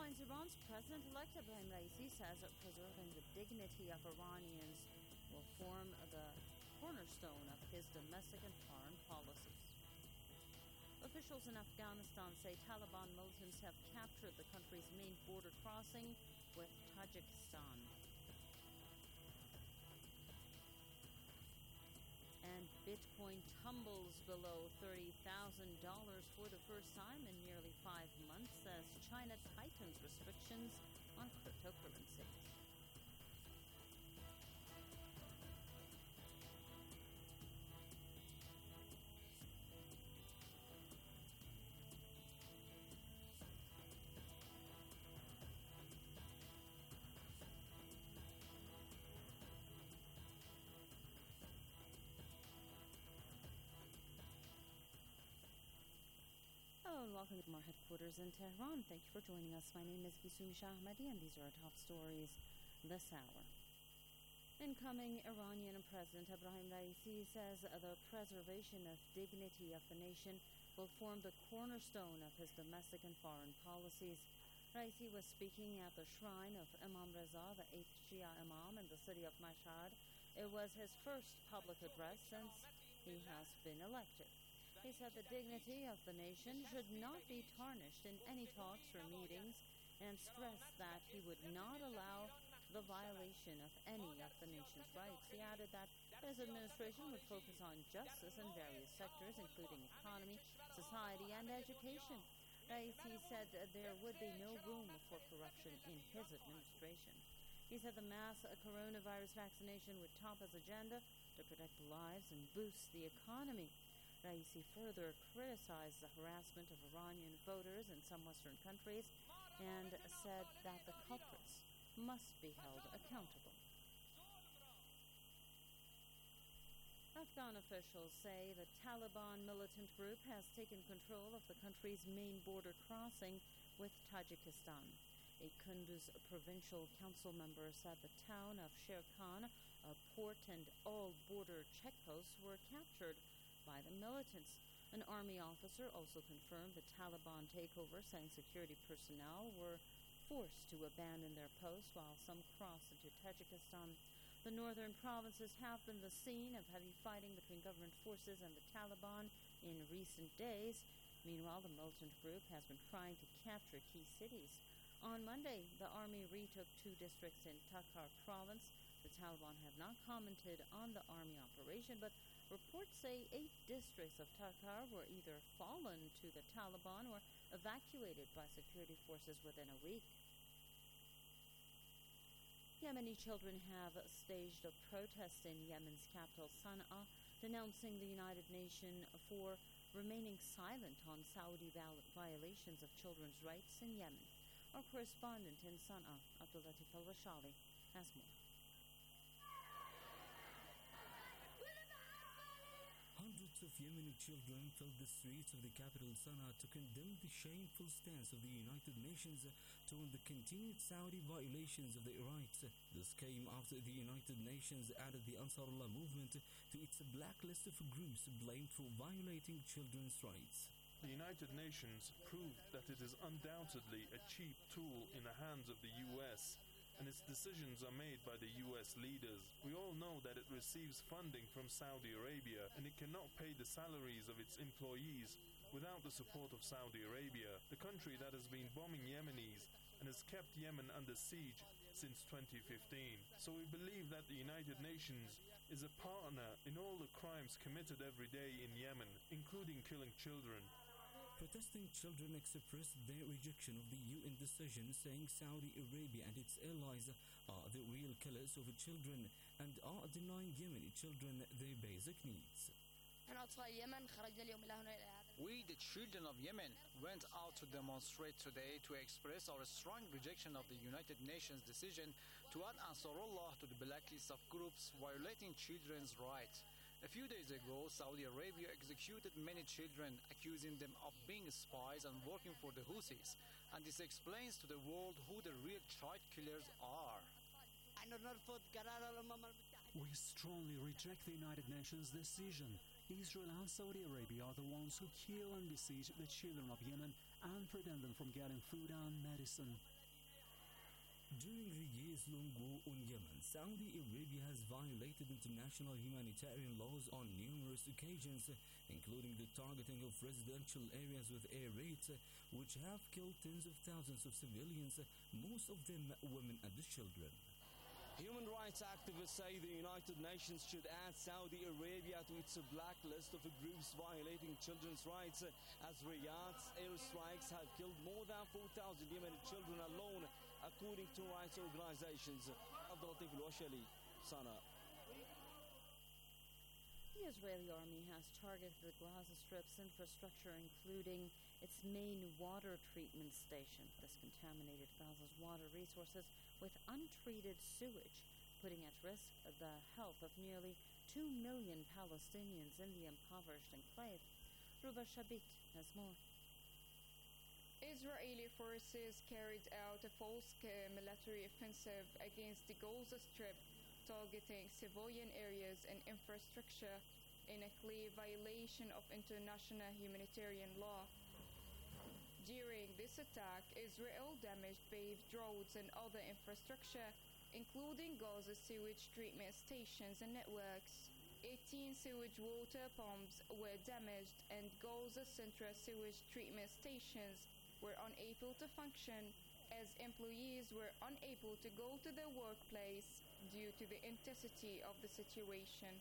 headlines. Iran's President-elect Ebrahim Raisi says preserving the dignity of Iranians will form the cornerstone of his domestic and foreign policies. Officials in Afghanistan say Taliban militants have captured the country's main border crossing with Tajikistan. And Bitcoin tumbles below $30,000 for the first time in nearly 5 months as China tightens restrictions on cryptocurrencies. Hello and welcome to our headquarters in Tehran. Thank you for joining us. My name is Gisumi Shahmadi and these are our top stories this hour. Incoming Iranian President Ebrahim Raisi says the preservation of dignity of the nation will form the cornerstone of his domestic and foreign policies. Raisi was speaking at the shrine of Imam Reza, the 8th Shia Imam in the city of Mashhad. It was his first public address since he has been elected. He said the dignity of the nation should not be tarnished in any talks or meetings and stressed that he would not allow the violation of any of the nation's rights. He added that his administration would focus on justice in various sectors, including economy, society, and education. Raisi said there would be no room for corruption in his administration. He said the mass coronavirus vaccination would top his agenda to protect lives and boost the economy. Raisi further criticized the harassment of Iranian voters in some Western countries and said that the culprits must be held accountable. Afghan officials say the Taliban militant group has taken control of the country's main border crossing with Tajikistan. A Kunduz provincial council member said the town of Sher Khan, a port and all border checkposts were captured by the militants. An army officer also confirmed the Taliban takeover, saying security personnel were forced to abandon their posts while some crossed into Tajikistan. The northern provinces have been the scene of heavy fighting between government forces and the Taliban in recent days. Meanwhile, the militant group has been trying to capture key cities. On Monday, the army retook 2 districts in Takhar province. The Taliban have not commented on the army operation, but reports say 8 districts of Takhar were either fallen to the Taliban or evacuated by security forces within a week. Yemeni children have staged a protest in Yemen's capital, Sana'a, denouncing the United Nations for remaining silent on Saudi violations of children's rights in Yemen. Our correspondent in Sana'a, Abdulatif Al-Rashali, has more. Hundreds of Yemeni children filled the streets of the capital Sana'a to condemn the shameful stance of the United Nations toward the continued Saudi violations of their rights. This came after the United Nations added the Ansarullah movement to its blacklist of groups blamed for violating children's rights. The United Nations proved that it is undoubtedly a cheap tool in the hands of the U.S., and its decisions are made by the U.S. leaders. We all know that it receives funding from Saudi Arabia, and it cannot pay the salaries of its employees without the support of Saudi Arabia, the country that has been bombing Yemenis and has kept Yemen under siege since 2015. So we believe that the United Nations is a partner in all the crimes committed every day in Yemen, including killing children. Protesting children expressed their rejection of the UN decision, saying Saudi Arabia and its allies are the real killers of children and are denying Yemeni children their basic needs. We, the children of Yemen, went out to demonstrate today to express our strong rejection of the United Nations decision to add Ansarullah to the blacklist of groups violating children's rights. A few days ago, Saudi Arabia executed many children, accusing them of being spies and working for the Houthis. And this explains to the world who the real child killers are. We strongly reject the United Nations decision. Israel and Saudi Arabia are the ones who kill and besiege the children of Yemen and prevent them from getting food and medicine. During the years-long war on Yemen, Saudi Arabia has violated international humanitarian laws on numerous occasions, including the targeting of residential areas with air raids, which have killed tens of thousands of civilians, most of them women and children. Human rights activists say the United Nations should add Saudi Arabia to its blacklist of groups violating children's rights, as Riyadh's airstrikes have killed more than 4,000 Yemeni children alone, according to rights organizations. Abdulatif Al-Washali, Sana'a. The Israeli army has targeted the Gaza Strip's infrastructure, including its main water treatment station. This contaminated Gaza's water resources with untreated sewage, putting at risk the health of nearly 2 million Palestinians in the impoverished enclave. Ruba Shabit has more. Israeli forces carried out a full-scale military offensive against the Gaza Strip, targeting civilian areas and infrastructure in a clear violation of international humanitarian law. During this attack, Israel damaged paved roads and other infrastructure, including Gaza sewage treatment stations and networks. 18 sewage water pumps were damaged, and Gaza Central sewage treatment stations were unable to function as employees were unable to go to their workplace due to the intensity of the situation.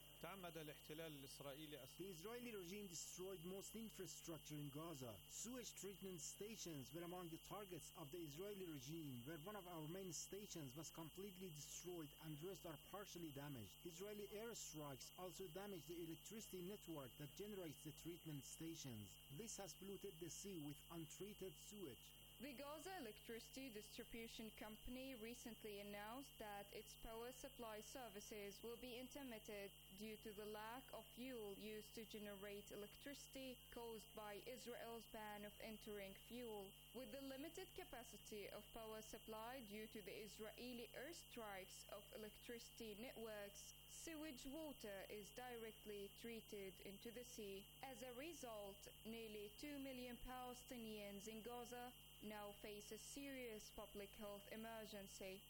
The Israeli regime destroyed most infrastructure in Gaza. Sewage treatment stations were among the targets of the Israeli regime, where one of our main stations was completely destroyed and the rest are partially damaged. Israeli airstrikes also damaged the electricity network that generates the treatment stations. This has polluted the sea with untreated sewage. The Gaza Electricity Distribution Company recently announced that its power supply services will be intermitted due to the lack of fuel used to generate electricity caused by Israel's ban of entering fuel. With the limited capacity of power supply due to the Israeli airstrikes of electricity networks, sewage water is directly treated into the sea. As a result, nearly 2 million Palestinians in Gaza now face a serious public health emergency.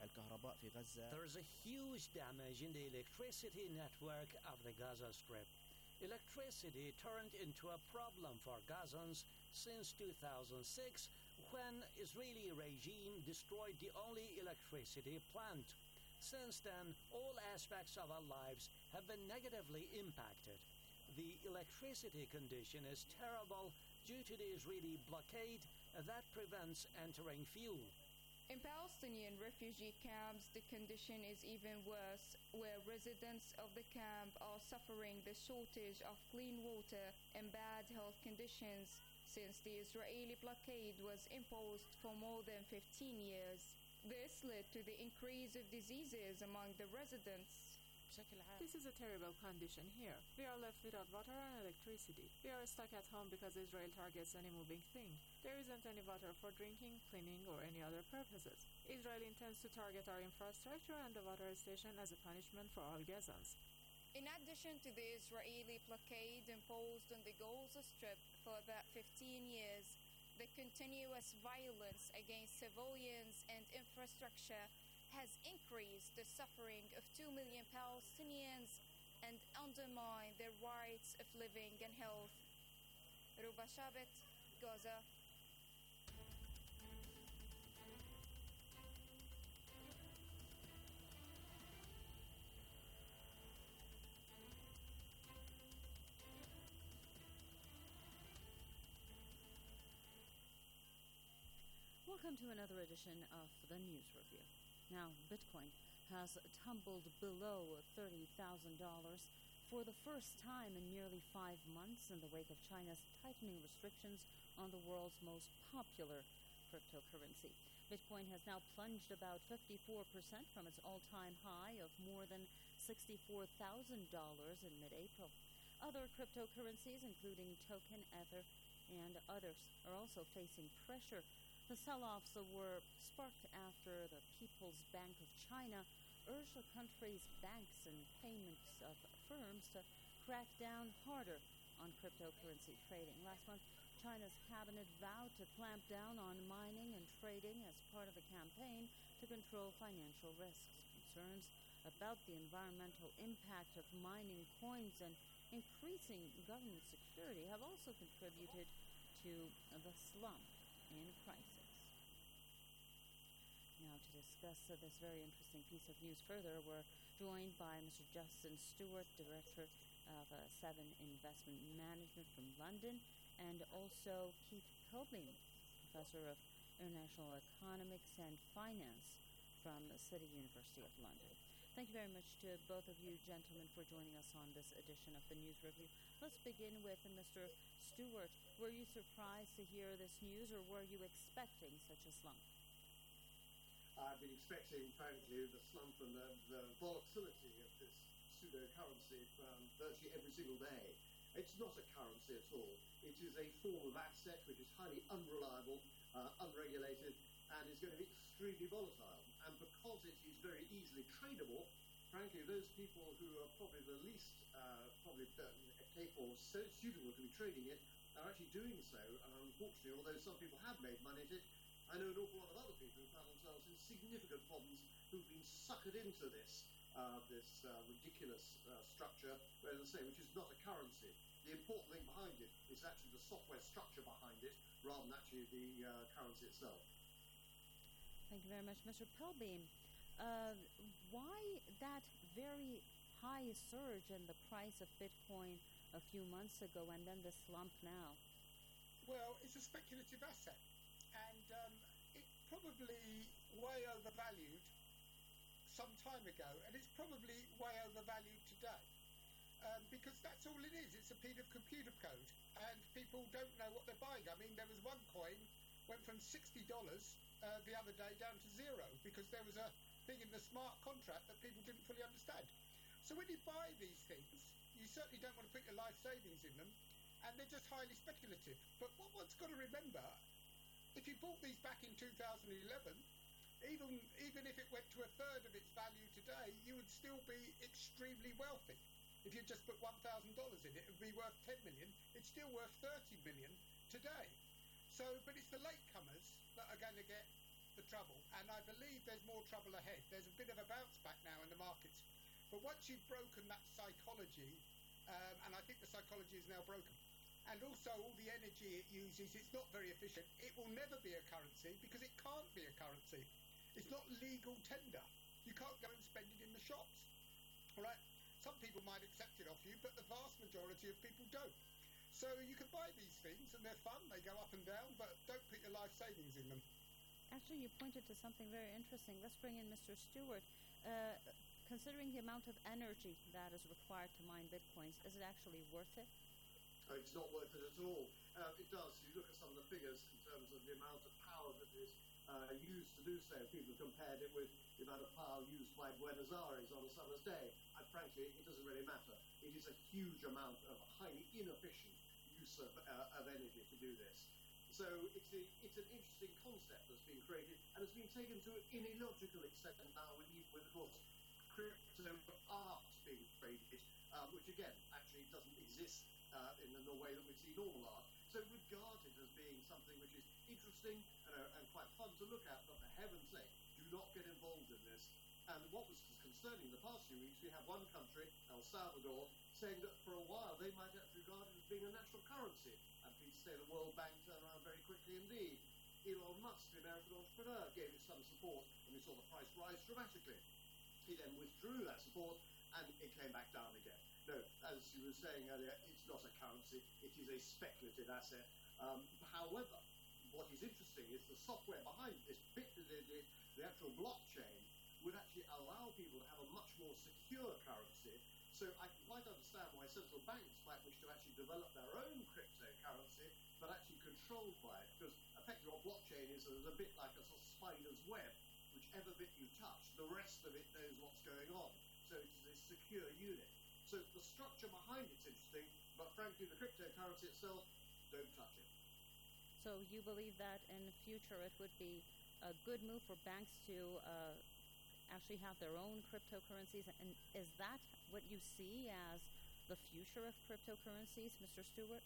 There is a huge damage in the electricity network of the Gaza Strip. Electricity turned into a problem for Gazans since 2006, when Israeli regime destroyed the only electricity plant. Since then, all aspects of our lives have been negatively impacted. The electricity condition is terrible due to the Israeli blockade that prevents entering fuel. In Palestinian refugee camps, the condition is even worse, where residents of the camp are suffering the shortage of clean water and bad health conditions since the Israeli blockade was imposed for more than 15 years. This led to the increase of diseases among the residents. This is a terrible condition here. We are left without water and electricity. We are stuck at home because Israel targets any moving thing. There isn't any water for drinking, cleaning, or any other purposes. Israel intends to target our infrastructure and the water station as a punishment for all Gazans. In addition to the Israeli blockade imposed on the Gaza Strip for about 15 years, the continuous violence against civilians and infrastructure has increased the suffering of 2 million Palestinians and undermined their rights of living and health. Ruba Shabit, Gaza. Welcome to another edition of the News Review. Now, Bitcoin has tumbled below $30,000 for the first time in nearly 5 months in the wake of China's tightening restrictions on the world's most popular cryptocurrency. Bitcoin has now plunged about 54% from its all-time high of more than $64,000 in mid-April. Other cryptocurrencies, including Token, Ether, and others, are also facing pressure. The sell-offs were sparked after the People's Bank of China urged the country's banks and payments of firms to crack down harder on cryptocurrency trading. Last month, China's cabinet vowed to clamp down on mining and trading as part of a campaign to control financial risks. Concerns about the environmental impact of mining coins and increasing government security have also contributed to the slump in prices. Now, to discuss this very interesting piece of news further, we're joined by Mr. Justin Stewart, Director of Seven Investment Management from London, and also Keith Pilbeam, Professor of International Economics and Finance from City University of London. Thank you very much to both of you gentlemen for joining us on this edition of the News Review. Let's begin with Mr. Stewart. Were you surprised to hear this news, or were you expecting such a slump? I've been expecting, frankly, the slump and the volatility of this pseudo-currency virtually every single day. It's not a currency at all. It is a form of asset which is highly unreliable, unregulated, and is going to be extremely volatile. And because it is very easily tradable, frankly, those people who are probably the least capable or so suitable to be trading it are actually doing so. And unfortunately, although some people have made money at it, I know an awful lot of other people who found themselves in significant problems who've been suckered into this ridiculous structure, as I say, which is not a currency. The important thing behind it is actually the software structure behind it, rather than actually the currency itself. Thank you very much, Mr. Pilbeam. Why that very high surge in the price of Bitcoin a few months ago and then the slump now? Well, it's a speculative asset, and it probably way overvalued some time ago, and it's probably way overvalued today. Because that's all it is. It's a piece of computer code, and people don't know what they're buying. I mean, there was one coin went from $60 the other day down to zero because there was a thing in the smart contract that people didn't fully understand. So when you buy these things, you certainly don't want to put your life savings in them, and they're just highly speculative. But what one's got to remember, if you bought these back in 2011, even if it went to a third of its value today, you would still be extremely wealthy. If you just put $1,000 in it, it would be worth 10 million. It's still worth 30 million today. So, but it's the latecomers that are going to get the trouble, and I believe there's more trouble ahead. There's a bit of a bounce back now in the markets. But once you've broken that psychology, and I think the psychology is now broken, and also all the energy it uses, it's not very efficient. It will never be a currency because it can't be a currency. It's not legal tender. You can't go and spend it in the shops. All right? Some people might accept it off you, but the vast majority of people don't. So you can buy these things, and they're fun. They go up and down, but don't put your life savings in them. Actually, you pointed to something very interesting. Let's bring in Mr. Stewart. Considering the amount of energy that is required to mine Bitcoins, is it actually worth it? It's not worth it at all. It does. You look at some of the figures in terms of the amount of power that is used to do so. People have compared it with the amount of power used by Buenos Aires on a summer's day. And frankly, it doesn't really matter. It is a huge amount of highly inefficient use of energy to do this. So it's an interesting concept that's been created and has been taken to an illogical extent now with of course, crypto art being created, which again, actually doesn't exist in the way that we see normal art. So regarded as being something which is interesting and quite fun to look at, but for heaven's sake, do not get involved in this. And what was concerning the past few weeks, we have one country, El Salvador, saying that for a while they might actually regard it as being a national currency. And please say the World Bank turned around very quickly indeed. Elon Musk, the American entrepreneur, gave it some support, and we saw the price rise dramatically. He then withdrew that support, and it came back down again. No, as you were saying earlier, it's not a currency. It is a speculative asset. However, what is interesting is the software behind this, the actual blockchain, would actually allow people to have a much more secure currency. So I can quite understand why central banks might wish to actually develop their own cryptocurrency, but actually controlled by it. Because effectively what blockchain is a bit like a sort of spider's web. Whichever bit you touch, the rest of it knows what's going on. So it is a secure unit. So the structure behind it's interesting, but frankly the cryptocurrency itself, don't touch it. So you believe that in the future it would be a good move for banks to actually have their own cryptocurrencies, and is that what you see as the future of cryptocurrencies, Mr. Stewart?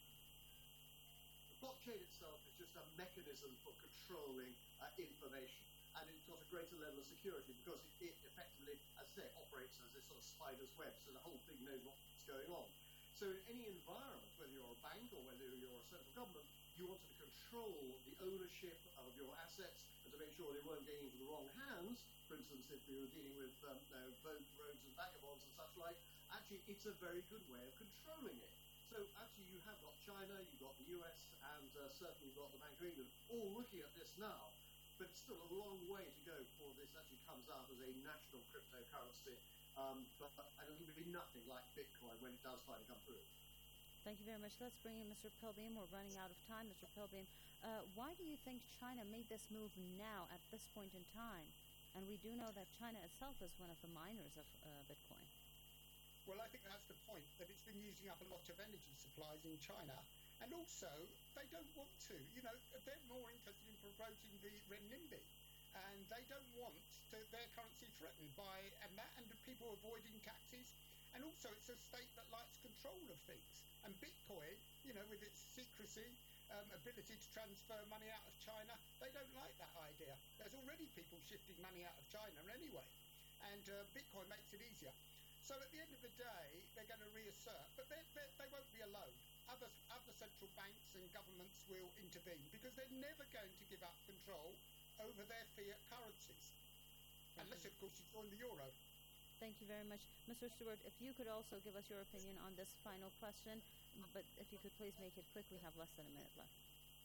The blockchain itself is just a mechanism for controlling information, and it's got a greater level of security because it effectively, as I say, operates as this sort of spider's web, so the whole thing knows what's going on. So in any environment, whether you're a bank or whether you're a central government, you wanted to control the ownership of your assets and to make sure they weren't getting into the wrong hands. For instance, if you were dealing with roads and vagabonds and such like, actually it's a very good way of controlling it. So actually you have got China, you've got the US, and certainly you've got the Bank of England all looking at this now. But it's still a long way to go before this actually comes out as a national cryptocurrency. But it'll be nothing like Bitcoin when it does finally come through. Thank you very much. Let's bring in Mr. Pilbeam. We're running out of time. Mr. Pilbeam, why do you think China made this move now at this point in time? And we do know that China itself is one of the miners of Bitcoin. Well, I think that's the point, that it's been using up a lot of energy supplies in China. And also, they don't want to. You know, they're more interested in promoting the renminbi. And they don't want their currency threatened by that and the people avoiding taxes. And also, it's a state that likes control of things. And Bitcoin, you know, with its secrecy, ability to transfer money out of China, they don't like that idea. There's already people shifting money out of China anyway. And Bitcoin makes it easier. So at the end of the day, they're going to reassert, but they won't be alone. Other central banks and governments will intervene because they're never going to give up control over their fiat currencies. Unless, of course, you join the euro. Thank you very much. Mr. Stewart, if you could also give us your opinion on this final question, but if you could please make it quick, we have less than a minute left.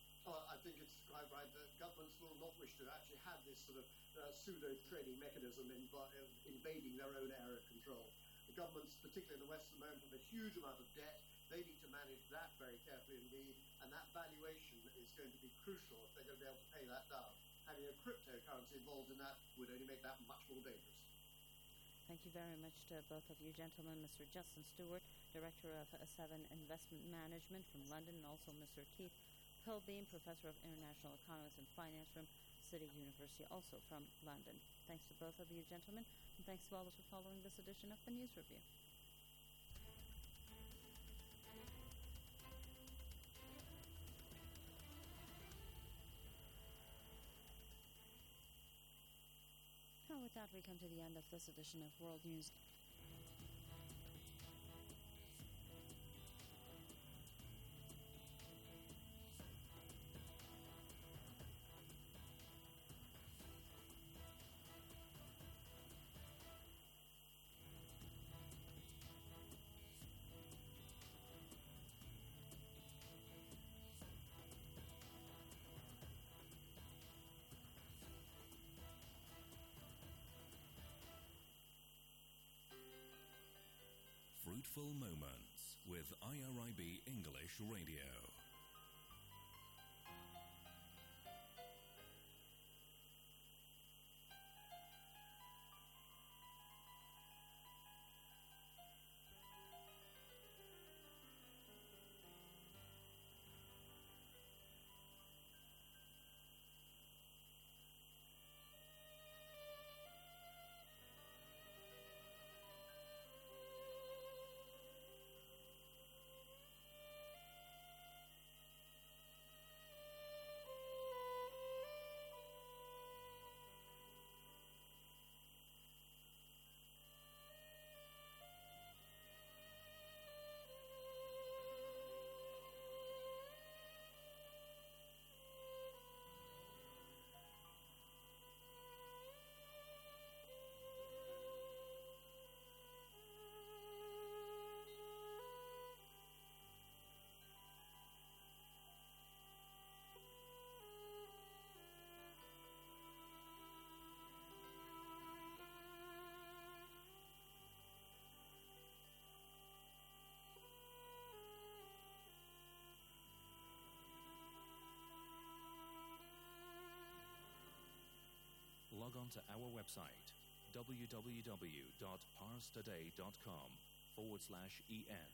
I think it's quite right that governments will not wish to actually have this sort of pseudo-trading mechanism invading their own area of control. The governments, particularly in the West at the moment, have a huge amount of debt. They need to manage that very carefully indeed, and that valuation is going to be crucial if they're going to be able to pay that down. Having a cryptocurrency involved in that would only make that much more dangerous. Thank you very much to both of you gentlemen. Mr. Justin Stewart, Director of Seven Investment Management from London, and also Mr. Keith Pilbeam, Professor of International Economics and Finance from City University, also from London. Thanks to both of you gentlemen, and thanks to all of you for following this edition of the News Review. Now with that, we come to the end of this edition of World News. Fruitful Moments with IRIB English Radio. Log on to our website, www.parstoday.com/en.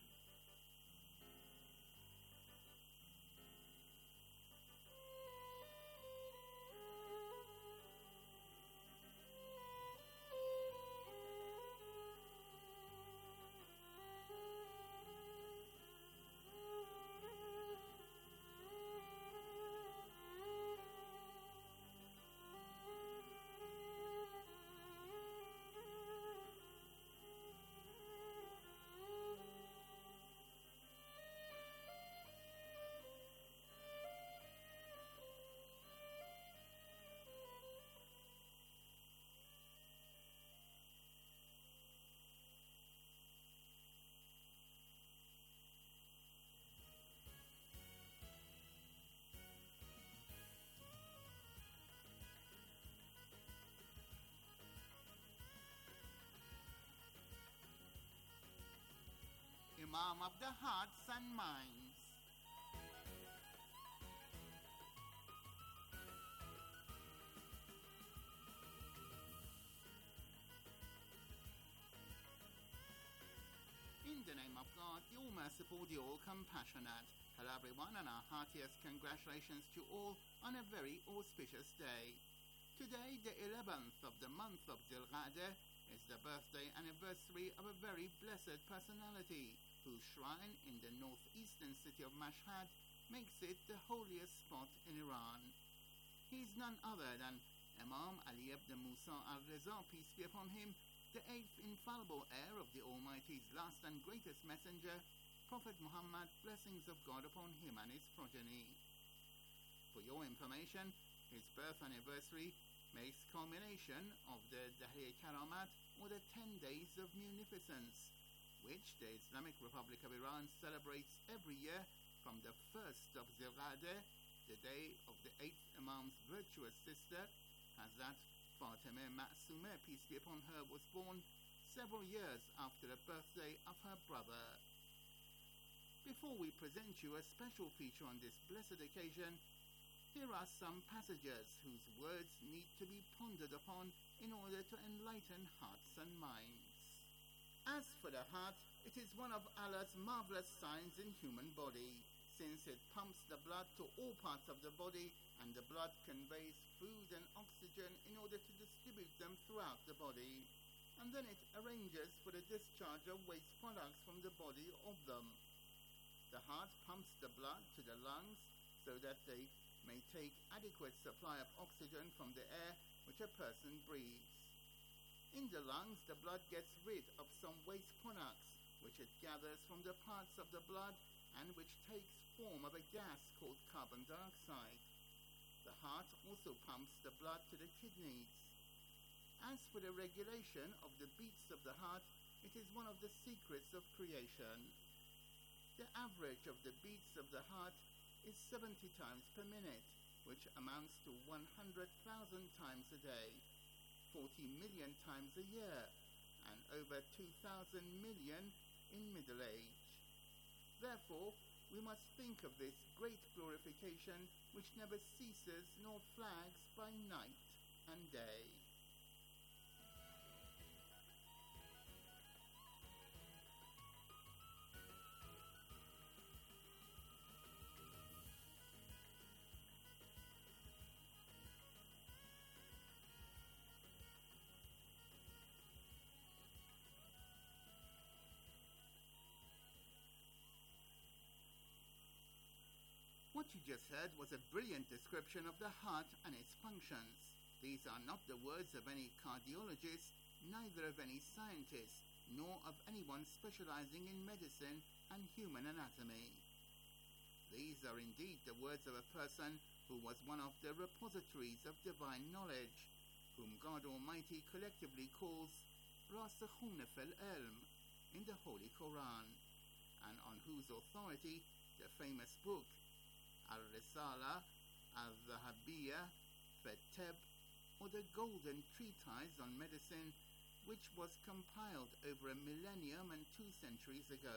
Imam of the hearts and minds. In the name of God, the All-Merciful, the All-Compassionate. Hello everyone, and our heartiest congratulations to all on a very auspicious day. Today, the 11th of the month of Dhul-Qa'dah, is the birthday anniversary of a very blessed personality, whose shrine in the northeastern city of Mashhad makes it the holiest spot in Iran. He is none other than Imam Ali ibn Musa al-Reza, peace be upon him, the eighth infallible heir of the Almighty's last and greatest messenger, Prophet Muhammad, blessings of God upon him and his progeny. For your information, his birth anniversary makes culmination of the Dahiya Karamat, or the 10 days of munificence, which the Islamic Republic of Iran celebrates every year from the 1st of Dhul-Qa'dah, the day of the 8th Imam's virtuous sister, Hazrat Fatimah Ma'sumah, peace be upon her, was born several years after the birthday of her brother. Before we present you a special feature on this blessed occasion, here are some passages whose words need to be pondered upon in order to enlighten hearts and minds. As for the heart, it is one of Allah's marvelous signs in human body, since it pumps the blood to all parts of the body, and the blood conveys food and oxygen in order to distribute them throughout the body, and then it arranges for the discharge of waste products from the body of them. The heart pumps the blood to the lungs so that they may take adequate supply of oxygen from the air which a person breathes. In the lungs, the blood gets rid of some waste products which it gathers from the parts of the blood and which takes form of a gas called carbon dioxide. The heart also pumps the blood to the kidneys. As for the regulation of the beats of the heart, it is one of the secrets of creation. The average of the beats of the heart is 70 times per minute, which amounts to 100,000 times a day, 40 million times a year, and over 2,000 million in middle age. Therefore, we must think of this great glorification which never ceases nor flags by night and day. What you just heard was a brilliant description of the heart and its functions. These are not the words of any cardiologist, neither of any scientist, nor of anyone specializing in medicine and human anatomy. These are indeed the words of a person who was one of the repositories of divine knowledge, whom God Almighty collectively calls Rasikhun fil Ilm in the Holy Quran, and on whose authority the famous book Al-Risala, Al-Dhahabiyya, Fit-Tib, or the Golden Treatise on Medicine, which was compiled over a millennium and 2 centuries ago.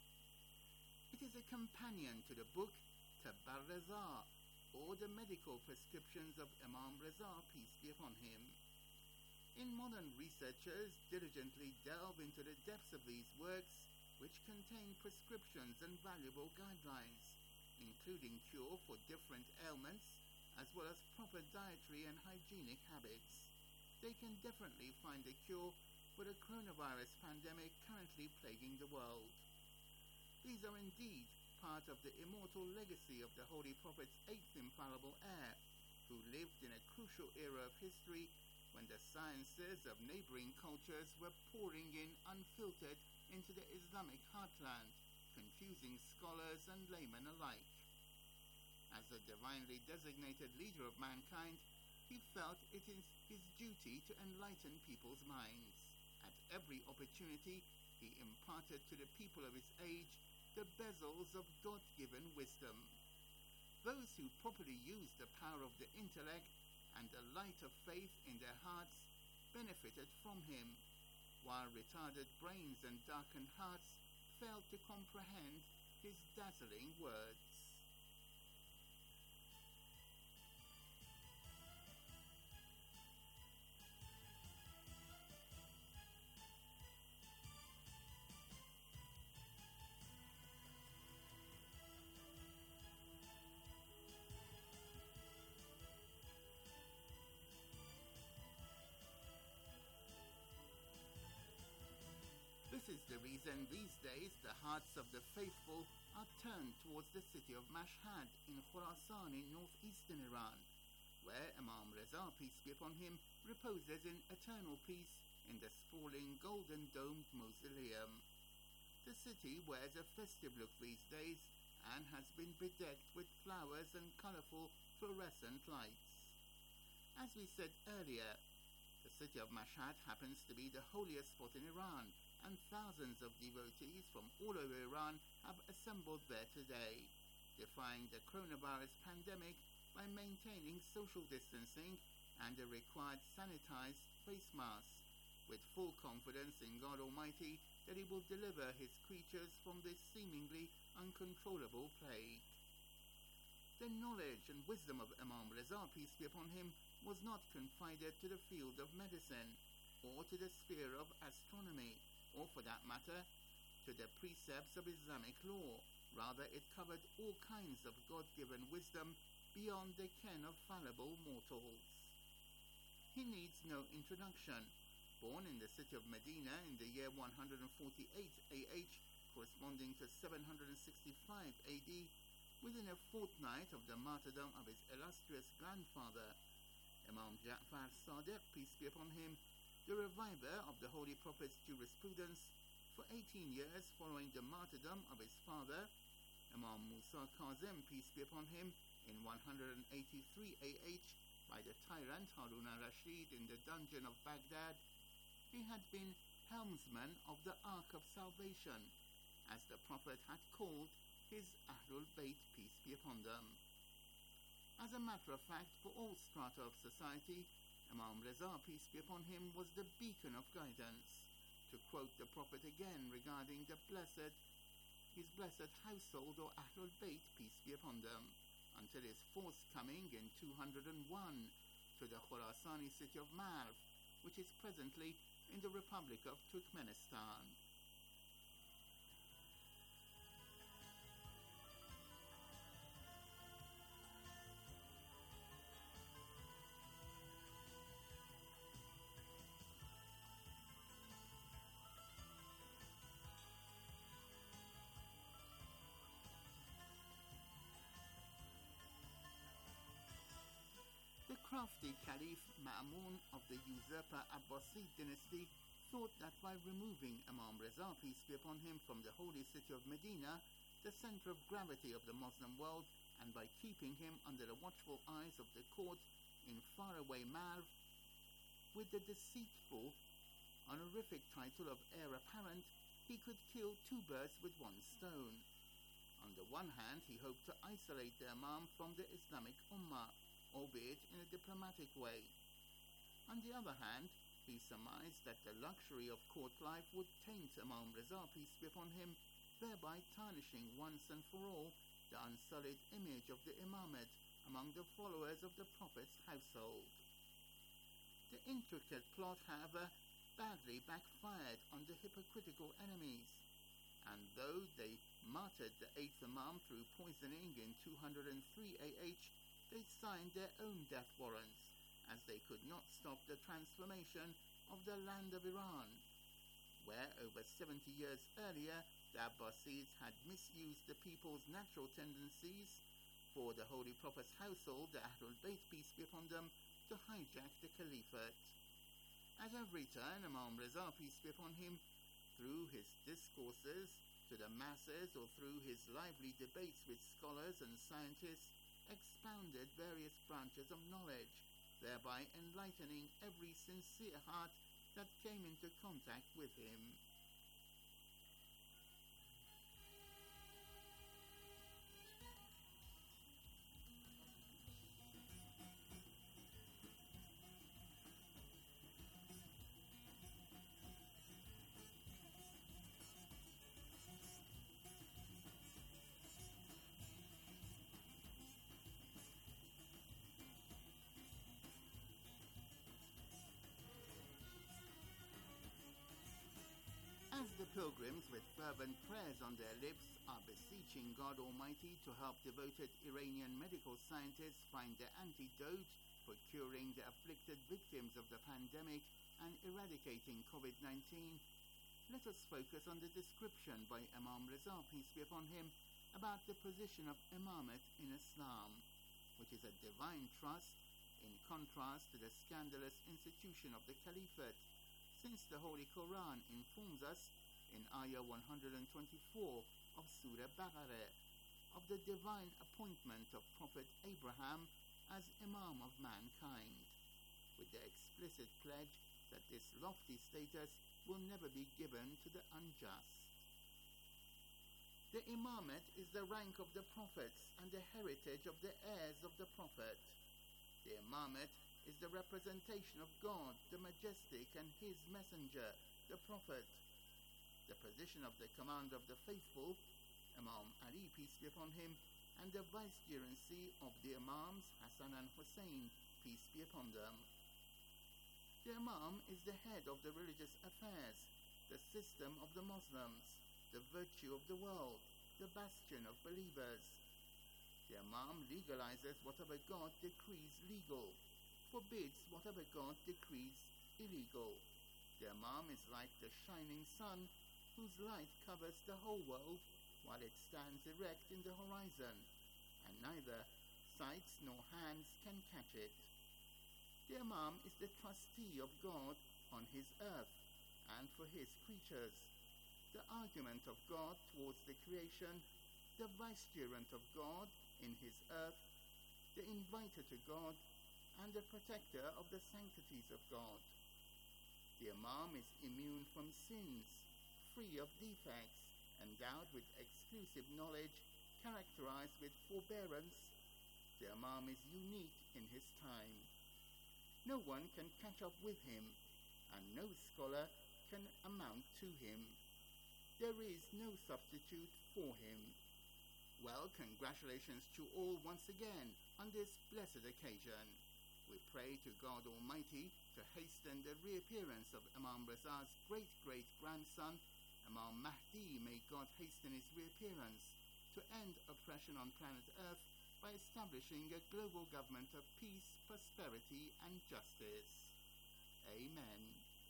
It is a companion to the book Tabar Reza, or the medical prescriptions of Imam Reza, peace be upon him. In modern researchers diligently delve into the depths of these works, which contain prescriptions and valuable guidelines, including cure for different ailments, as well as proper dietary and hygienic habits. They can definitely find a cure for the coronavirus pandemic currently plaguing the world. These are indeed part of the immortal legacy of the Holy Prophet's 8th infallible heir, who lived in a crucial era of history when the sciences of neighboring cultures were pouring in unfiltered into the Islamic heartland, confusing scholars and laymen alike. As a divinely designated leader of mankind, he felt it is his duty to enlighten people's minds. At every opportunity, he imparted to the people of his age the bezels of God-given wisdom. Those who properly used the power of the intellect and the light of faith in their hearts benefited from him, while retarded brains and darkened hearts failed to comprehend his dazzling words. This is the reason these days the hearts of the faithful are turned towards the city of Mashhad in Khurasan in northeastern Iran, where Imam Reza, peace be upon him, reposes in eternal peace in the sprawling golden-domed mausoleum. The city wears a festive look these days and has been bedecked with flowers and colourful fluorescent lights. As we said earlier, the city of Mashhad happens to be the holiest spot in Iran, and thousands of devotees from all over Iran have assembled there today, defying the coronavirus pandemic by maintaining social distancing and the required sanitized face masks, with full confidence in God Almighty that He will deliver His creatures from this seemingly uncontrollable plague. The knowledge and wisdom of Imam Reza, peace be upon him, was not confided to the field of medicine or to the sphere of astronomy, or for that matter, to the precepts of Islamic law. Rather, it covered all kinds of God-given wisdom beyond the ken of fallible mortals. He needs no introduction. Born in the city of Medina in the year 148 AH, corresponding to 765 AD, within a fortnight of the martyrdom of his illustrious grandfather, Imam Ja'far Sadiq, peace be upon him, the reviver of the Holy Prophet's jurisprudence, for 18 years following the martyrdom of his father, Imam Musa Kazim, peace be upon him, in 183 AH by the tyrant Harun al-Rashid in the dungeon of Baghdad, he had been helmsman of the Ark of Salvation, as the Prophet had called his Ahlul Bayt, peace be upon them. As a matter of fact, for all strata of society, Imam Reza, peace be upon him, was the beacon of guidance. To quote the Prophet again regarding his blessed household or Ahlul Bayt, peace be upon them, until his forced coming in 201 to the Khurasani city of Marv, which is presently in the Republic of Turkmenistan. The crafty Caliph Ma'mun of the usurper Abbasid dynasty thought that by removing Imam Reza, peace be upon him, from the holy city of Medina, the center of gravity of the Muslim world, and by keeping him under the watchful eyes of the court in faraway Marv, with the deceitful, honorific title of heir apparent, he could kill two birds with one stone. On the one hand, he hoped to isolate the Imam from the Islamic Ummah, albeit in a diplomatic way. On the other hand, he surmised that the luxury of court life would taint Imam Reza, peace be upon him, thereby tarnishing once and for all the unsullied image of the imamate among the followers of the Prophet's household. The intricate plot, however, badly backfired on the hypocritical enemies, and though they martyred the 8th Imam through poisoning in 203 AH, they signed their own death warrants, as they could not stop the transformation of the land of Iran, where over 70 years earlier the Abbasids had misused the people's natural tendencies for the Holy Prophet's household, the Ahlul Bayt, peace be upon them, to hijack the Caliphate. At every turn, Imam Reza, peace be upon him, through his discourses to the masses or through his lively debates with scholars and scientists, expounded various branches of knowledge, thereby enlightening every sincere heart that came into contact with him. Pilgrims with fervent prayers on their lips are beseeching God Almighty to help devoted Iranian medical scientists find the antidote for curing the afflicted victims of the pandemic and eradicating COVID-19. Let us focus on the description by Imam Reza, peace be upon him, about the position of imamate in Islam, which is a divine trust in contrast to the scandalous institution of the caliphate, since the Holy Quran informs us in Ayah 124 of Surah Baqarah of the divine appointment of Prophet Abraham as Imam of mankind, with the explicit pledge that this lofty status will never be given to the unjust. The imamate is the rank of the prophets and the heritage of the heirs of the prophet. The imamate is the representation of God, the majestic, and his messenger, the prophet. The position of the commander of the faithful, Imam Ali, peace be upon him, and the vicegerency of the Imams Hassan and Hussein, peace be upon them. The Imam is the head of the religious affairs, the system of the Muslims, the virtue of the world, the bastion of believers. The Imam legalizes whatever God decrees legal, forbids whatever God decrees illegal. The Imam is like the shining sun whose light covers the whole world while it stands erect in the horizon, and neither sights nor hands can catch it. The Imam is the trustee of God on his earth and for his creatures, the argument of God towards the creation, the vicegerent of God in his earth, the inviter to God, and the protector of the sanctities of God. The Imam is immune from sins, free of defects, endowed with exclusive knowledge, characterized with forbearance. The Imam is unique in his time. No one can catch up with him, and no scholar can amount to him. There is no substitute for him. Well, congratulations to all once again on this blessed occasion. We pray to God Almighty to hasten the reappearance of Imam Reza's great-great-grandson, Imam Mahdi. May God hasten his reappearance to end oppression on planet Earth by establishing a global government of peace, prosperity, and justice. Amen.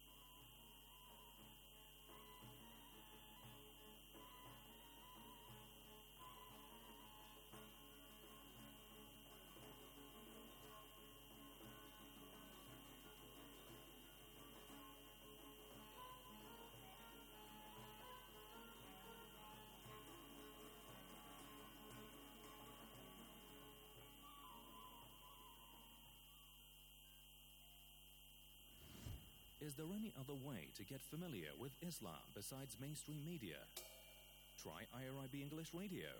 Is there any other way to get familiar with Islam besides mainstream media? Try IRIB English Radio.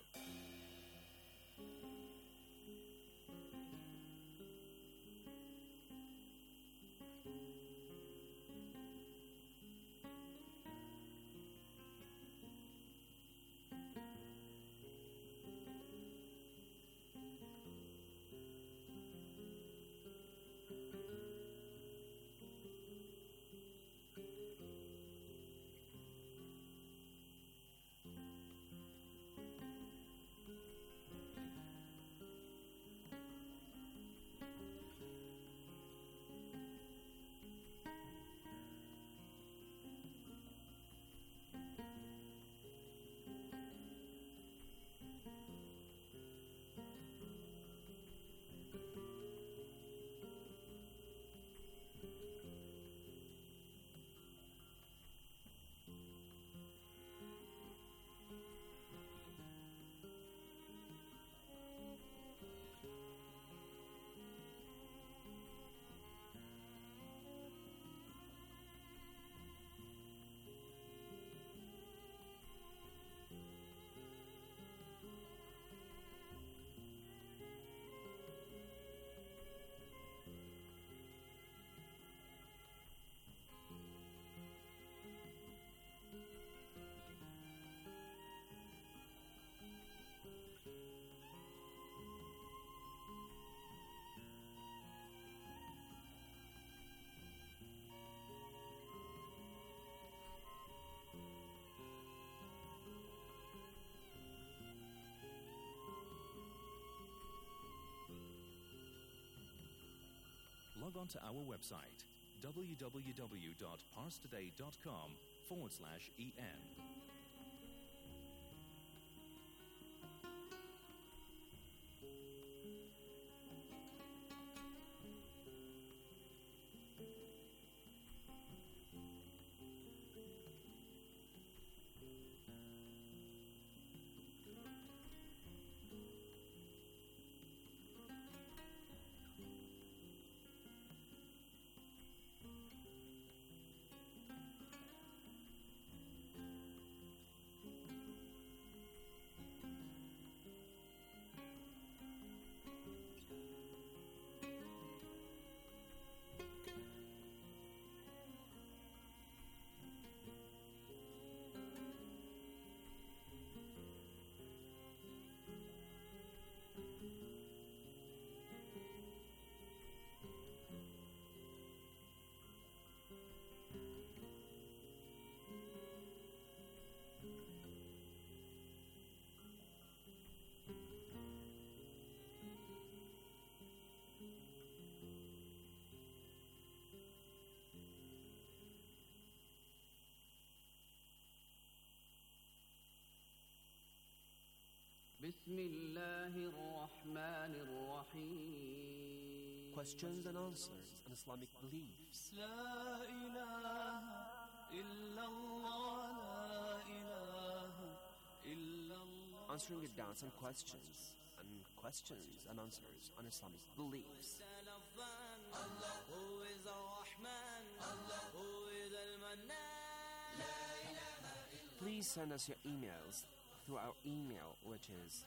log on to our website www.parstoday.com/en. بسم الله الرحمن الرحيم. Questions and answers on Islamic beliefs. لا إله إلا الله لا إله إلا الله. Answering your doubts and questions and answers on Islamic beliefs. Allah who is Ar-Rahman, Allah who is Al-Mannan. Please send us your emails through our email, which is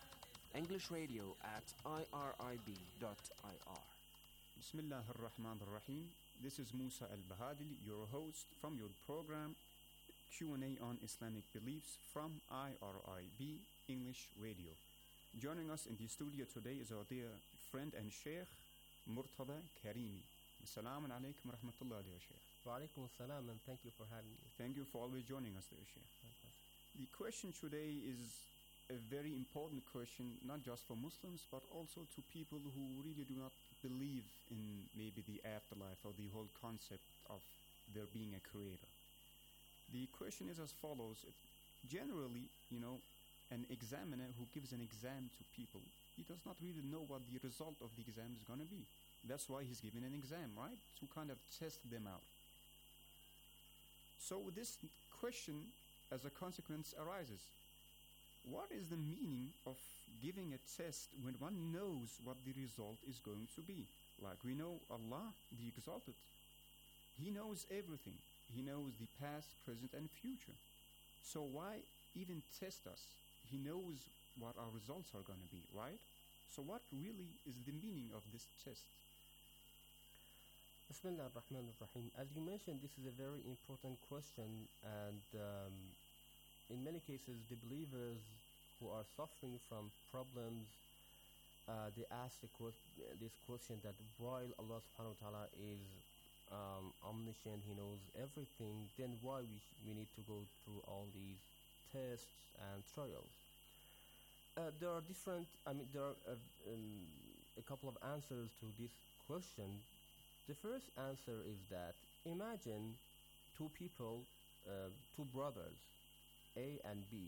englishradio@irib.ir. Bismillah ar-Rahman ar-Rahim. This is Musa al-Bahadili, your host from your program Q&A on Islamic Beliefs from IRIB English Radio. Joining us in the studio today is our dear friend and Sheikh Murtada Karimi. Assalamu alaikum wa rahmatullahi ya Sheikh. Wa alaikum assalam, and thank you for having me. Thank you for always joining us there, Sheikh. The question today is a very important question, not just for Muslims, but also to people who really do not believe in maybe the afterlife or the whole concept of there being a creator. The question is as follows. Generally, an examiner who gives an exam to people, he does not really know what the result of the exam is going to be. That's why he's giving an exam, right? To kind of test them out. So this question, as a consequence, arises. What is the meaning of giving a test when one knows what the result is going to be? Like we know Allah, the Exalted. He knows everything. He knows the past, present, and future. So why even test us? He knows what our results are going to be, right? So what really is the meaning of this test? Bismillah ar-Rahman ar-Rahim. As you mentioned, this is a very important question, and in many cases, the believers who are suffering from problems, they ask this question that while Allah subhanahu wa ta'ala is omniscient, He knows everything, then why we need to go through all these tests and trials? There are a couple of answers to this question. The first answer is that imagine two people, two brothers, A and B.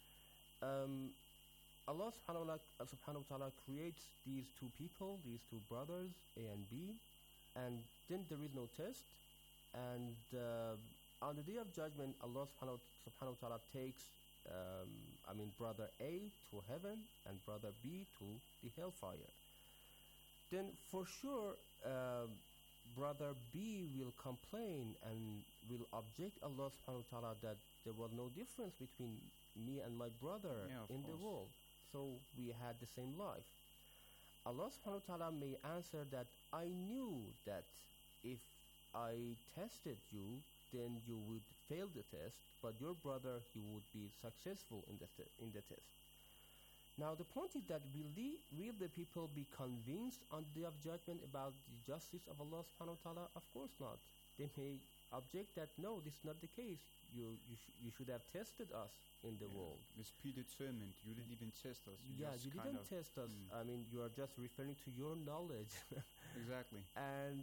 Allah subhanahu wa ta'ala creates these two people, these two brothers, A and B, and then there is no test, and on the day of judgment, Allah subhanahu wa ta'ala takes brother A to heaven and brother B to the hellfire. Then for sure brother B will complain and will object Allah subhanahu wa ta'ala that there was no difference between me and my brother in the world, so we had the same life. Allah subhanahu wa ta'ala may answer that I knew that if I tested you, then you would fail the test, but your brother, he would be successful in the test. Now the point is that will the people be convinced on the day of judgment about the justice of Allah subhanahu wa ta'ala? Of course not. They may object that no, this is not the case. You should have tested us in the world. It's predetermined. You didn't even test us. You didn't test us. You are just referring to your knowledge. Exactly. And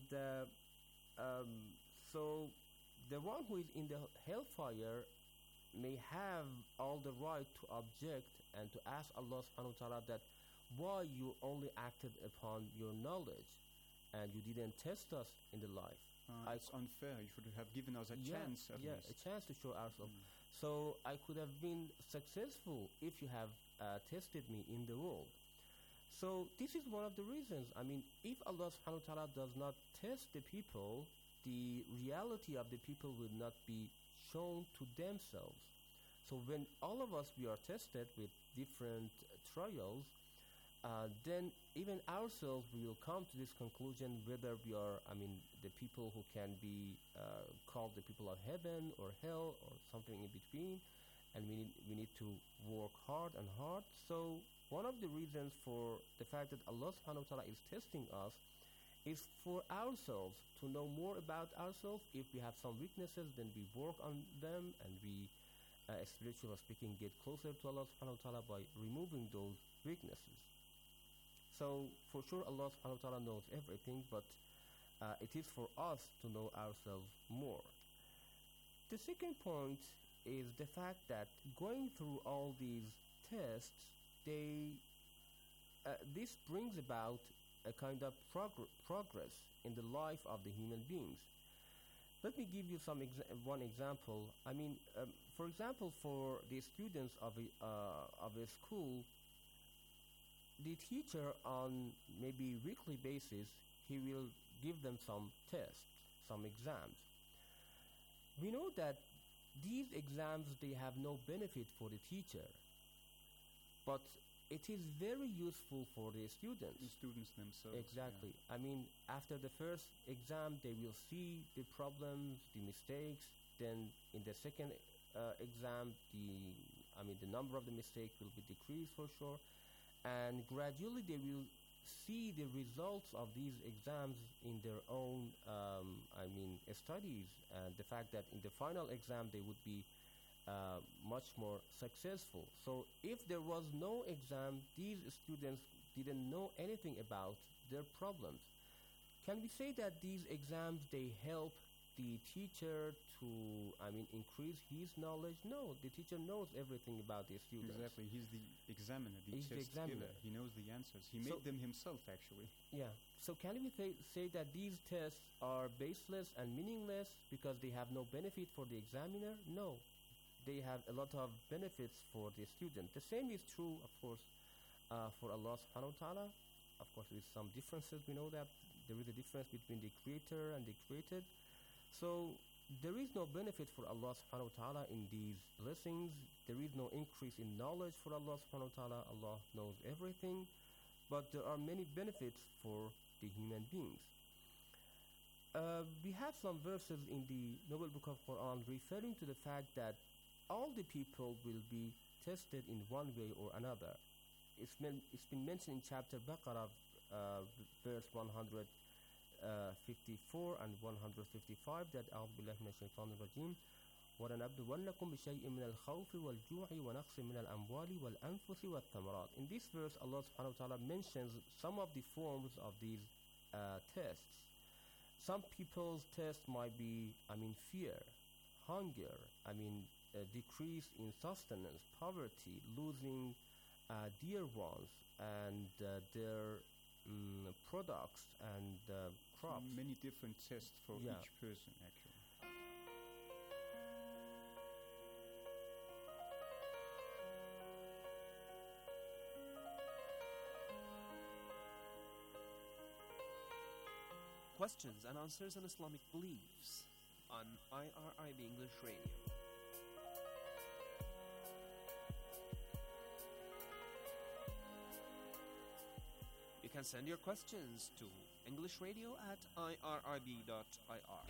so the one who is in the hellfire may have all the right to object and to ask Allah subhanahu wa ta'ala that why you only acted upon your knowledge and you didn't test us in the life. It's unfair. You should have given us a chance at least. A chance to show ourselves. So I could have been successful if you have tested me in the world. So this is one of the reasons. I mean, if Allah subhanahu wa ta'ala does not test the people, the reality of the people will not be shown to themselves. So when all of us, we are tested with different trials, then even ourselves, we will come to this conclusion whether we are, the people who can be called the people of heaven or hell or something in between, and we need to work hard and hard. So one of the reasons for the fact that Allah subhanahu wa ta'ala is testing us is for ourselves, to know more about ourselves. If we have some weaknesses, then we work on them, and we, spiritually speaking, get closer to Allah subhanahu wa ta'ala by removing those weaknesses. So for sure Allah subhanahu wa ta'ala knows everything, but it is for us to know ourselves more. The second point is the fact that going through all these tests, this brings about a kind of progress in the life of the human beings. Let me give you one example. For example, for the students of a school, the teacher on maybe weekly basis, he will give them some tests, some exams. We know that these exams, they have no benefit for the teacher, but it is very useful for the students. The students themselves. Exactly. Yeah. After the first exam, they will see the problems, the mistakes. Then in the second exam, the number of the mistakes will be decreased for sure. And gradually they will see the results of these exams in their own studies, and the fact that in the final exam they would be much more successful. So if there was no exam, these students didn't know anything about their problems. Can we say that these exams, they help the teacher to increase his knowledge? No, the teacher knows everything about the students. Exactly. He's the examiner, He's the examiner. He knows the answers. He made them himself, actually. Yeah. So can we say that these tests are baseless and meaningless because they have no benefit for the examiner? No. They have a lot of benefits for the student. The same is true, of course, for Allah subhanahu wa ta'ala. Of course, with some differences. We know that there is a difference between the creator and the created. So there is no benefit for Allah subhanahu wa ta'ala in these blessings. There is no increase in knowledge for Allah subhanahu wa ta'ala. Allah knows everything. But there are many benefits for the human beings. We have some verses in the Noble Book of Quran referring to the fact that all the people will be tested in one way or another. It's been mentioned in chapter Baqarah, verse 154 and 155, that أعوذ بالله من الشيطان الرجيم وَلَنَبْلُوَنَّكُمْ بِشَيْءٍ مِنَ الْخَوْفِ وَالْجُوعِ وَنَقْصٍ مِنَ الْأَمْوَالِ وَالْأَنفُسِ وَالثَّمَرَاتِ. In this verse, Allah subhanahu wa ta'ala mentions some of the forms of these tests. Some people's tests might be, fear, hunger, decrease in sustenance, poverty, losing dear ones, and their products and crops. Many different tests for each person, actually. Questions and answers on Islamic beliefs on IRIB English Radio. You can send your questions to englishradio@irib.ir.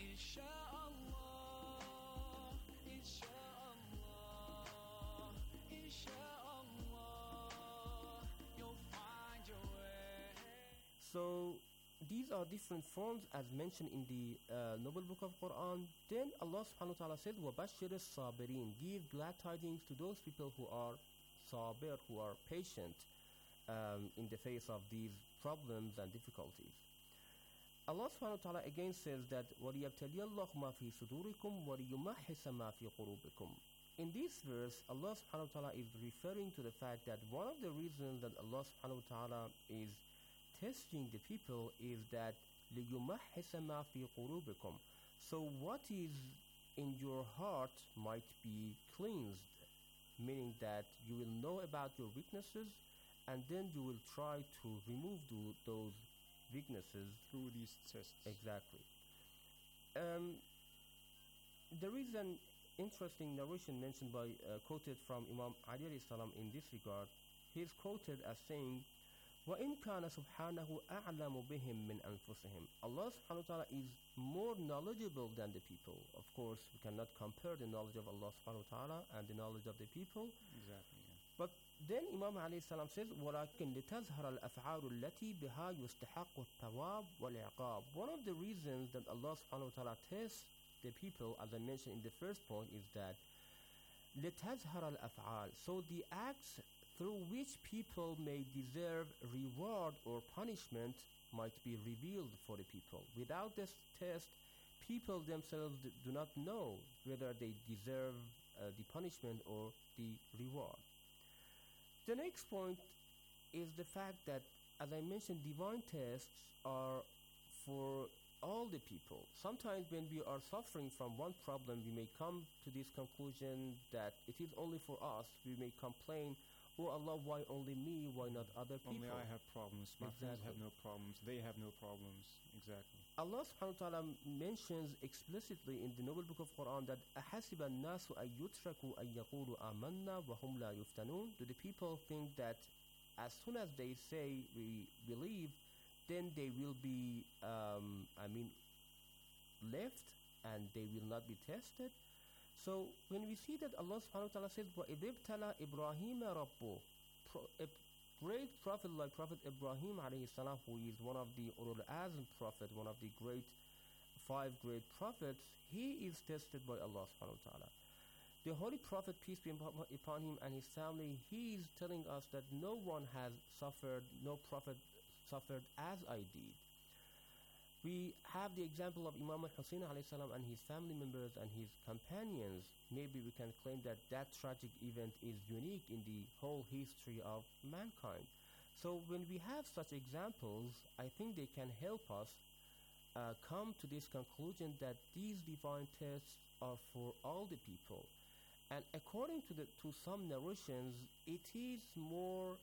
So these are different forms as mentioned in the Noble Book of Quran. Then Allah subhanahu wa ta'ala said, وَبَشِّرِ الصَّابِرِينَ, give glad tidings to those people who are sabir, who are patient in the face of these problems and difficulties. Allah subhanahu wa ta'ala again says that وَلِيَبْتَلِيَ اللَّهُ مَا فِي صُدُورِكُمْ وَلِيُمَحِّصَ مَا فِي قُلُوبِكُمْ. In this verse, Allah subhanahu wa ta'ala is referring to the fact that one of the reasons that Allah subhanahu wa ta'ala is testing the people is that لِيُمَحِّصَ مَا فِي قُلُوبِكُمْ. So what is in your heart might be cleansed, meaning that you will know about your weaknesses and then you will try to remove those weaknesses through these tests. Exactly. There is an interesting narration mentioned by quoted from Imam Ali alayhi salam in this regard. He is quoted as saying, وَإِنْ كَانَ سُبْحَانَهُ أَعْلَمُ بِهِمْ مِنْ أَنفُسِهِمْ. Allah subhanahu wa ta'ala is more knowledgeable than the people. Of course, we cannot compare the knowledge of Allah subhanahu wa ta'ala and the knowledge of the people. Exactly. Yeah. But then Imam alayhi salam says, وَلَكِنْ لِتَظْهَرَ الْأَفْعَالُ الَّتِي بِهَا يُسْتَحَقُّ الثَّوَابُ وَالْعِقَابُ. One of the reasons that Allah subhanahu wa ta'ala tests the people, as I mentioned in the first point, is that لِتَظْهَرَ الْأَفْعَالُ. So the acts through which people may deserve reward or punishment might be revealed for the people. Without this test, people themselves do not know whether they deserve the punishment or the reward. The next point is the fact that, as I mentioned, divine tests are for all the people. Sometimes when we are suffering from one problem, we may come to this conclusion that it is only for us. We may complain, "Oh Allah, why only me? Why not other people?" Only I have problems. My friends have no problems. They have no problems. Exactly. Allah subhanahu wa ta'ala mentions explicitly in the Noble Book of Quran that أَحَسِبَ النَّاسُ أَن يُتْرَكُوا أَن يَقُولُوا آمَنَّا وَهُمْ لَا يُفْتَنُونَ. Do the people think that as soon as they say we believe, then they will be left and they will not be tested? So when we see that Allah subhanahu wa ta'ala says وَإِذِ ابْتَلَى إِبْرَاهِيمَ رَبُّهُ, a great prophet like Prophet Ibrahim alayhi salam, who is one of the Ulul Azm prophet, one of the five great prophets, he is tested by Allah subhanahu wa ta'ala. The Holy Prophet, peace be upon him and his family, he is telling us that no one has suffered, no prophet suffered as I did. We have the example of Imam al-Hussein alayhi salam and his family members and his companions. Maybe we can claim that that tragic event is unique in the whole history of mankind. So when we have such examples, I think they can help us come to this conclusion that these divine tests are for all the people. And according to some narrations, it is more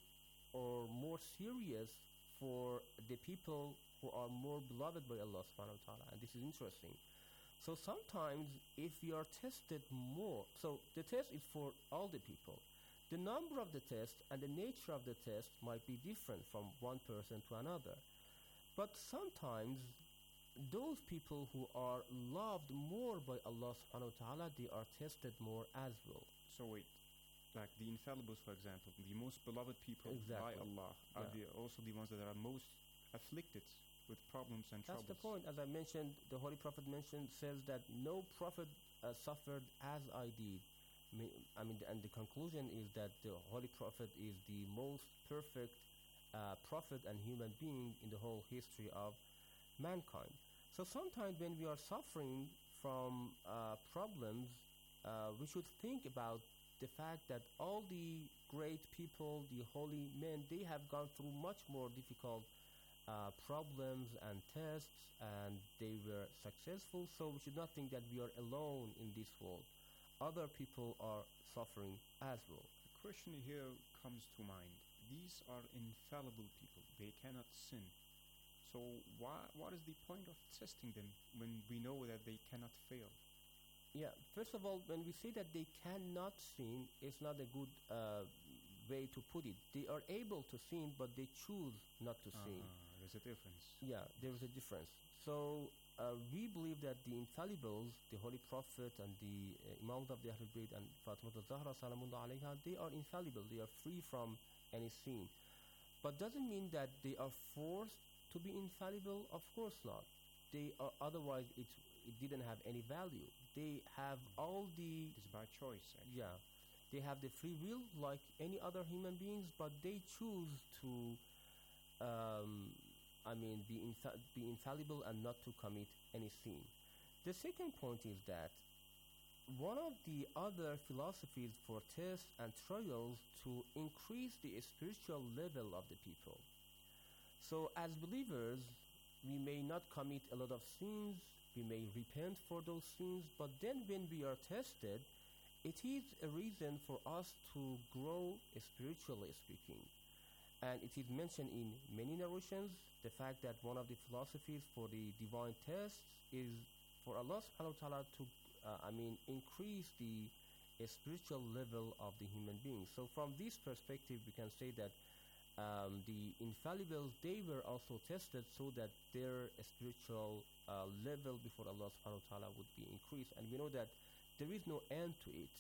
serious for the people who are more beloved by Allah subhanahu wa ta'ala, and this is interesting. So sometimes if we are tested more, so the test is for all the people. The number of the test and the nature of the test might be different from one person to another. But sometimes those people who are loved more by Allah subhanahu wa ta'ala, they are tested more as well. So wait, like the infallibles, for example, the most beloved people by Allah are also the ones that are most afflicted with problems and troubles. That's the point. As I mentioned, the Holy Prophet says that no prophet suffered as I did. And the conclusion is that the Holy Prophet is the most perfect prophet and human being in the whole history of mankind. So sometimes when we are suffering from problems, we should think about the fact that all the great people, the holy men, they have gone through much more difficult problems and tests, and they were successful. So we should not think that we are alone in this world. Other people are suffering as well. A question here comes to mind. These are infallible people. They cannot sin. So what is the point of testing them when we know that they cannot fail? Yeah, first of all, when we say that they cannot sin, it's not a good way to put it. They are able to sin, but they choose not to sin. There's a difference. Yeah, there is a difference. So we believe that the infallibles, the Holy Prophet and the Imams of the Ahlul Bayt and Fatima al-Zahra salamullah alayha, they are infallible. They are free from any sin. But doesn't mean that they are forced to be infallible. Of course not. They are, otherwise it didn't have any value. They have all the... It's by choice, actually. Yeah. They have the free will like any other human beings, but they choose to be infallible and not to commit any sin. The second point is that one of the other philosophies for tests and trials to increase the spiritual level of the people. So as believers, we may not commit a lot of sins, we may repent for those sins, but then when we are tested, it is a reason for us to grow spiritually speaking. And it is mentioned in many narrations, the fact that one of the philosophies for the divine tests is for Allah subhanahu wa ta'ala to increase the spiritual level of the human being. So from this perspective, we can say that the infallibles, they were also tested so that their spiritual level before Allah subhanahu wa ta'ala would be increased. And we know that there is no end to it.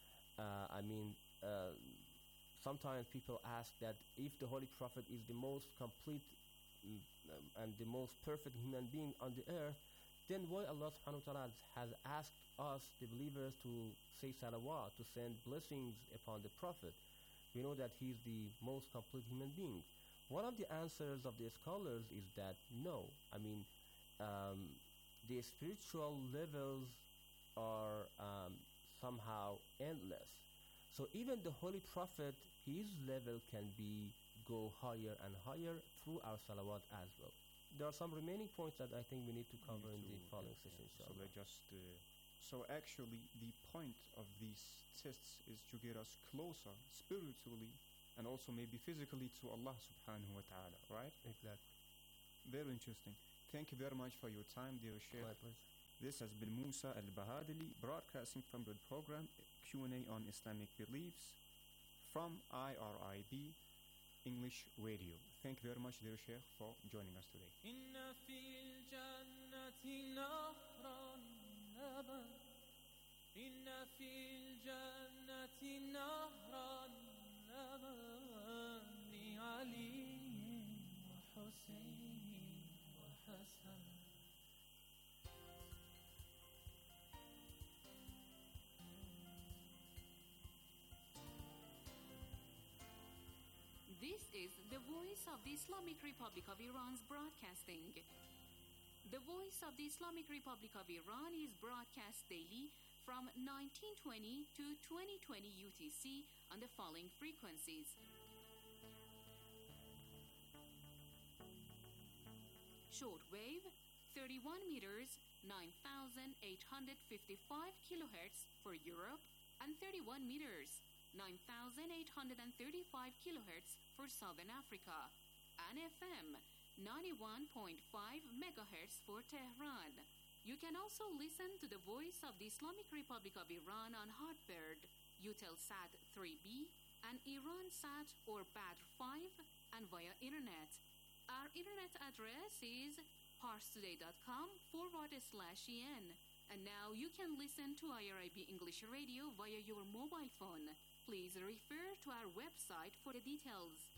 Sometimes people ask that if the Holy Prophet is the most complete and the most perfect human being on the earth, then why Allah subhanahu wa ta'ala has asked us, the believers, to say salawat, to send blessings upon the Prophet? We know that he is the most complete human being. One of the answers of the scholars is that no, the spiritual levels are somehow endless. So even the Holy Prophet, his level can go higher and higher through our salawat as well. There are some remaining points that I think we need to cover in the following session. So actually, the point of these tests is to get us closer spiritually and also maybe physically to Allah subhanahu wa ta'ala, right? Exactly. Very interesting. Thank you very much for your time, dear Sheikh. My pleasure. This has been Musa Al-Bahadili, broadcasting from the program Q&A on Islamic Beliefs from IRIB English Radio. Thank you very much, dear Sheikh, for joining us today. إن في الجنة نهرا لبن لعلي وحسين وحسن. This is the Voice of the Islamic Republic of Iran's broadcasting. The Voice of the Islamic Republic of Iran is broadcast daily from 1920 to 2020 UTC on the following frequencies. Shortwave, 31 meters, 9,855 kilohertz for Europe, and 31 meters, 9,835 kilohertz for Southern Africa, and FM, 91.5 megahertz for Tehran. You can also listen to the Voice of the Islamic Republic of Iran on Hotbird, Eutelsat 3B, and IranSat or Badr 5, and via Internet. Our Internet address is parstoday.com/en. And now you can listen to IRIB English Radio via your mobile phone. Please refer to our website for the details.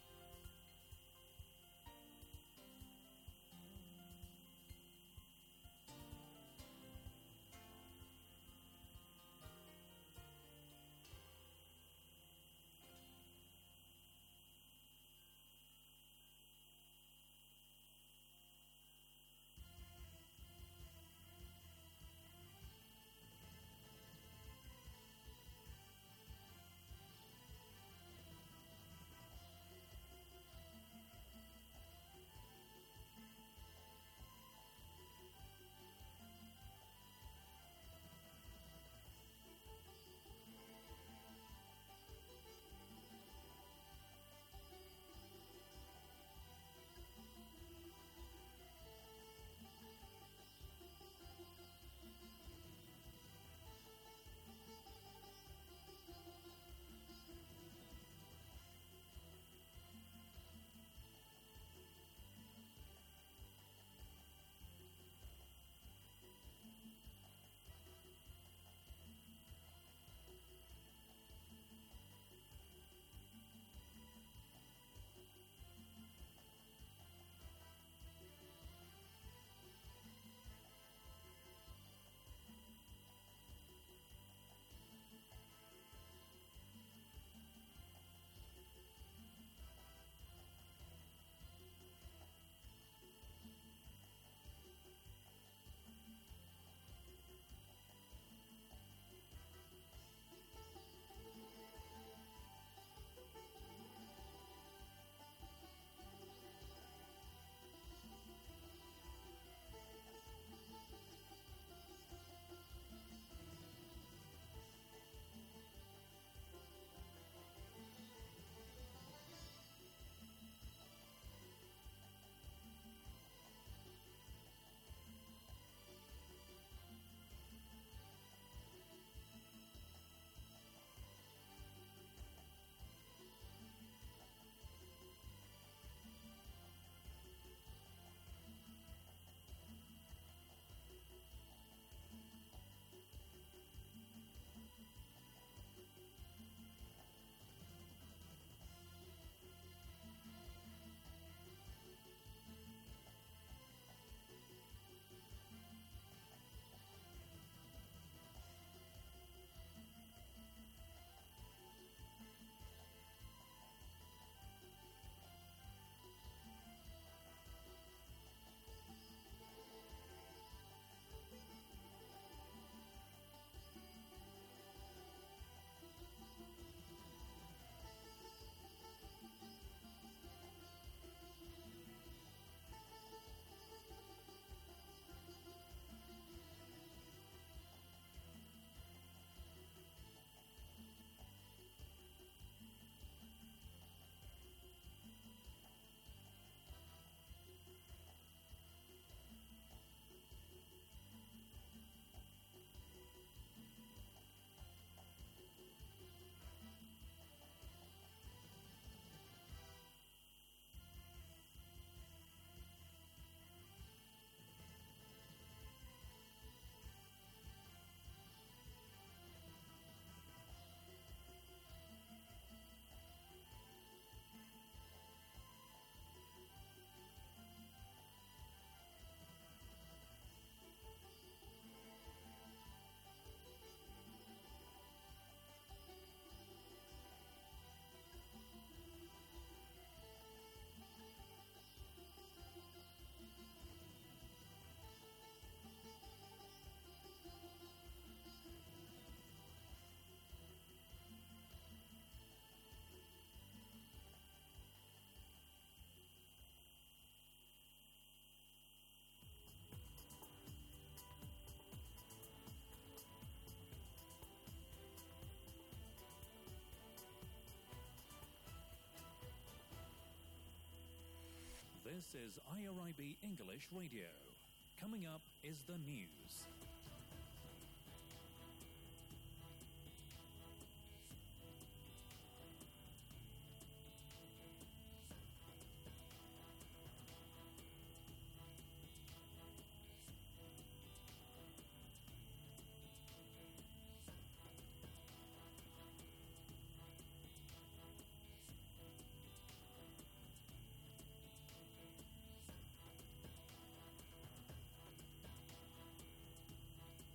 This is IRIB English Radio. Coming up is the news.